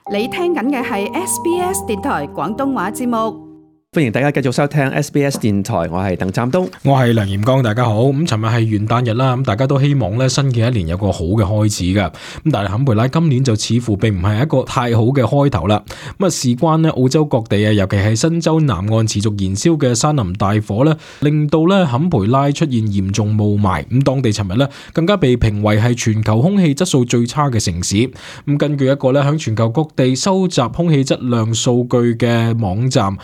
你聽緊嘅係 SBS 電台廣東話節目。 歡迎大家繼續收聽 SBS 電台，我係鄧湛東， 我係梁炎光，大家好。咁尋日係元旦日啦，咁大家都希望咧新嘅一年有個好嘅開始噶。咁但係坎培拉今年就似乎並唔係一個太好嘅開頭啦。咁啊，事關咧澳洲各地啊，尤其係新州南岸持續燃燒嘅山林大火咧，令到咧坎培拉出現嚴重霧霾。咁當地尋日咧更加被評為係全球空氣質素最差嘅城市。咁根據一個咧響全球各地收集空氣質量數據嘅網站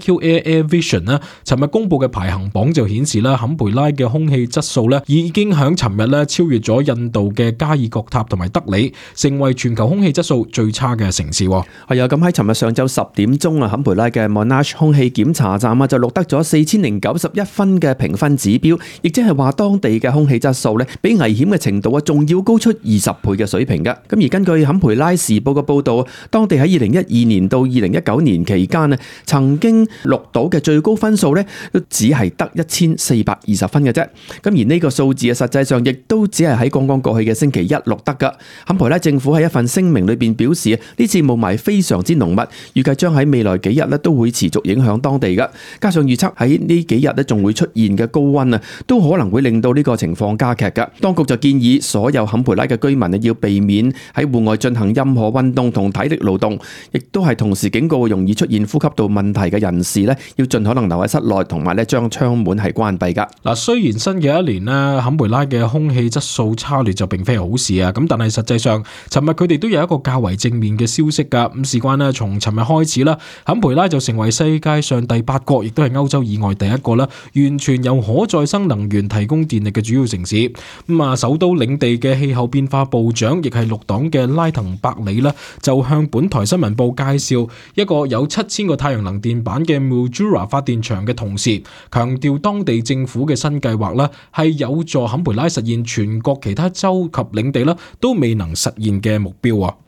Air Vision 咧，尋日公布嘅排行榜就顯示啦，坎培拉嘅空氣質素咧已經響尋日咧超越咗印度嘅加爾各答同埋德里，成為全球空氣質素最差嘅城市。 係啊，咁喺尋日上晝10點鐘啊，坎培拉嘅 Monash 空氣檢查站啊就錄得咗4091分嘅評分指標，亦即係話當地嘅空氣質素咧比危險嘅程度啊仲要高出20倍嘅水平嘅。咁而根據坎培拉時報嘅報道，當地喺2012年到2019年期間啊，曾經錄到嘅最高分數咧，都只係得1420分嘅啫。咁而呢個數字啊，實際上亦都只係喺剛剛過去嘅星期一錄得噶。坎培拉政府喺一份聲明裏邊表示啊，呢次霧霾非常之濃密，預計將喺未來幾日咧都會持續影響當地噶。加上預測喺呢幾日咧仲會出現嘅高溫啊，都可能會令到呢個情況加劇噶。當局就建議所有坎培拉嘅居民啊，要避免喺戶外進行任何運動同體力勞動，亦都係同時警告容易出現呼吸道問題嘅人士咧，要盡可能留喺室內，同埋咧將窗門係關閉噶。 嗱，雖然新嘅一年咧，坎培拉嘅空氣質素差劣就並非係好事啊，咁但係實際上，尋日佢哋都有一個較為正面嘅消息噶。咁事關咧，從尋日開始啦，坎培拉就成為世界上第8個，亦都係歐洲以外第一個啦，完全由可再生能源提供電力嘅主要城市。咁啊，首都領地嘅氣候變化部長，亦係綠黨嘅拉滕伯里啦，就向本台新聞報介紹一個有7000個太陽能電板嘅 Mildura 發電場嘅同時，強調當地政府嘅新計劃啦，係有助坎培拉實現全國其他州及領地啦都未能實現嘅目標啊。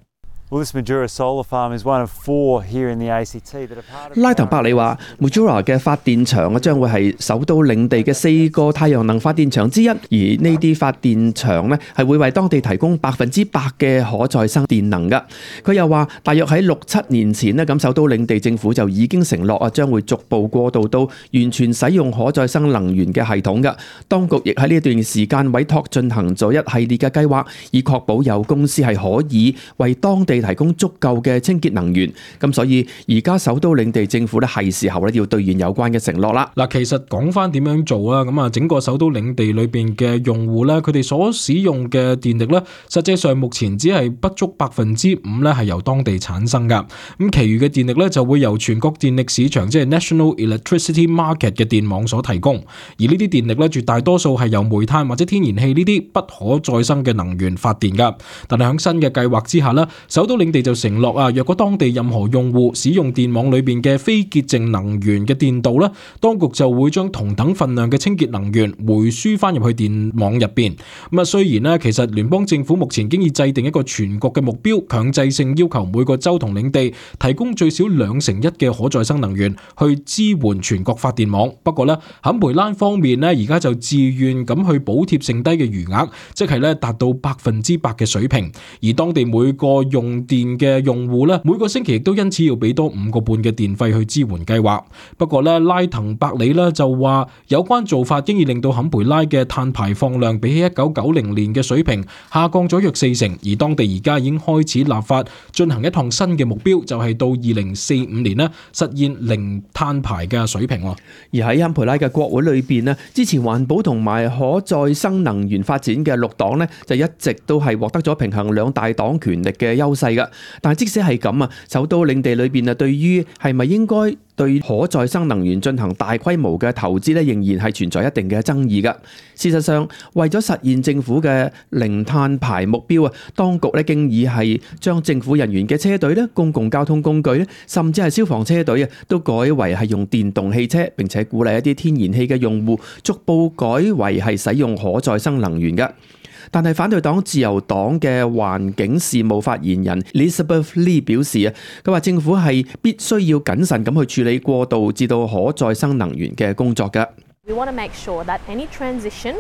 拉滕伯里話 Mildura 嘅發電場啊，將會係首都領地嘅4個太陽能發電場之一，而呢啲發電場咧係會為當地提供100%嘅可再生電能噶。佢又話，大約喺6-7年前咧，咁首都領地政府就已經承諾啊，將會逐步過渡到完全使用可再生能源嘅系統噶。當局亦喺呢段時間委託進行咗一系列嘅計劃，以確保有公司係可以為當地提供足夠嘅清潔能源。咁所以而家首都領地政府咧係時候咧要兌現有關嘅承諾啦。 嗱，其實講翻點樣做啊？咁啊，整個首都領地裏邊嘅用戶咧，佢哋所使用嘅電力咧，實際上目前只係不足5%咧係由當地產生噶。咁其餘嘅電力咧就會由全國電力市場，即係 National Electricity Market 嘅電網所提供。而呢啲電力咧絕大多數係由煤炭或者天然氣呢啲不可再生嘅能源發電噶。但係喺新嘅計劃之下咧，首都領地就承諾啊，若果當地任何用戶使用電網裏邊嘅非潔淨能源嘅電導咧，當局就會將同等份量嘅清潔能源回輸翻入去電網入邊。咁啊，雖然咧，其實聯邦政府目前經已制定一個全國嘅目標，強制性要求每個州同領地提供最少1/2嘅可再生能源去支援全國發電網。不過咧，坎培拉方面咧，而家就自願咁去補貼剩低嘅餘額，即係咧達到100%嘅水平。而當地每個用電嘅用戶咧，每個星期亦都因此要俾多5個半嘅電費去支援計劃。不過咧，拉滕伯里咧就話有關做法經已令到坎培拉嘅碳排放量比起1990年嘅水平下降咗約40%，而當地而家已經開始立法進行一項新嘅目標，就係到2045年咧實現零碳排嘅水平。 而喺坎培拉嘅國會裏邊咧，支持環保同埋可再生能源發展嘅綠黨咧，就一直都係獲得咗平衡兩大黨權力嘅優勢噶。但係即使係咁啊，首都領地裏邊啊，對於係咪應該對可再生能源進行大規模嘅投資咧，仍然係存在一定嘅爭議噶。事實上，為咗實現政府嘅零碳排目標啊，當局咧經已係將政府人員嘅車隊咧、公共交通工具咧，甚至係消防車隊啊，都改為係用電動汽車，並且鼓勵一啲天然氣嘅用戶逐步改為係使用可再生能源嘅。但係反對黨自由黨嘅環境事務發言人 Elizabeth Lee 表示啊，佢話政府係必須要謹慎咁去處理過渡至到可再生能源嘅工作㗎。 We want to make sure that any transition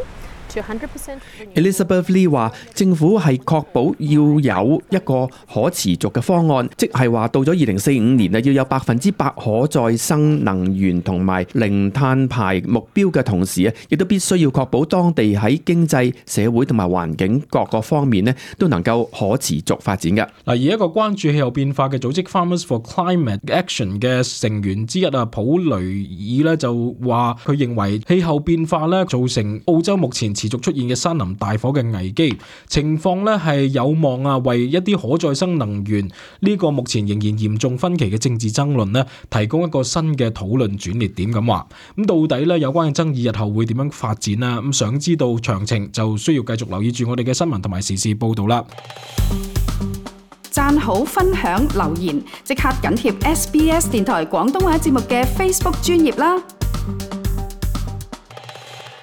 Elizabeth Lee 話：政府係確保要有一個可持續嘅方案，即係話到咗2045年啊，要有100%可再生能源同埋零碳排目標嘅同時啊，亦都必須要確保當地喺經濟、社會同埋環境各個方面咧都能夠可持續發展嘅。 而一個關注氣候變化嘅組織 Farmers for Climate Action 嘅成員之一啊，普雷爾咧就話佢認為氣候變化咧造成澳洲目前持續出現嘅山林大火嘅危機情況咧係有望啊為一啲可再生能源呢個目前仍然嚴重分歧嘅政治爭論咧提供一個新嘅討論轉捩點咁話。咁到底咧有關嘅爭議日後會點樣發展啊？咁想知道詳情就需要繼續留意住我哋嘅新聞同埋時事報道啦。 讚好、分享、留言，即刻緊貼SBS 電台廣東話節目嘅 Facebook 專頁啦！